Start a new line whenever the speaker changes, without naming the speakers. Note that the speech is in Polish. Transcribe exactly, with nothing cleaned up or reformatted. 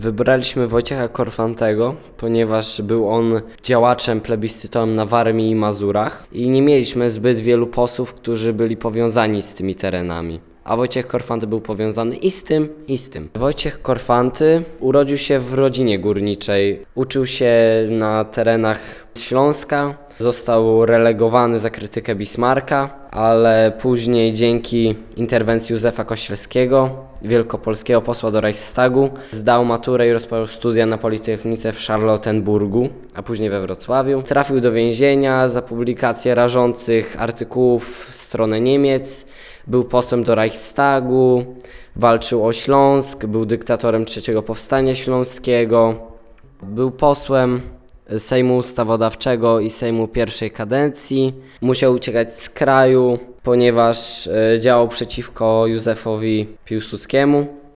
Wybraliśmy Wojciecha Korfantego, ponieważ był on działaczem plebiscytowym na Warmii i Mazurach i nie mieliśmy zbyt wielu posłów, którzy byli powiązani z tymi terenami. A Wojciech Korfanty był powiązany i z tym, i z tym. Wojciech Korfanty urodził się w rodzinie górniczej. Uczył się na terenach Śląska. Został relegowany za krytykę Bismarcka, ale później dzięki interwencji Józefa Kościelskiego, wielkopolskiego posła do Reichstagu, zdał maturę i rozpoczął studia na Politechnice w Charlottenburgu, a później we Wrocławiu. Trafił do więzienia za publikację rażących artykułów w stronę Niemiec. Był posłem do Reichstagu, walczył o Śląsk, był dyktatorem trzeciego Powstania Śląskiego. Był posłem Sejmu Ustawodawczego i Sejmu pierwszej kadencji. Musiał uciekać z kraju, ponieważ działał przeciwko Józefowi Piłsudskiemu.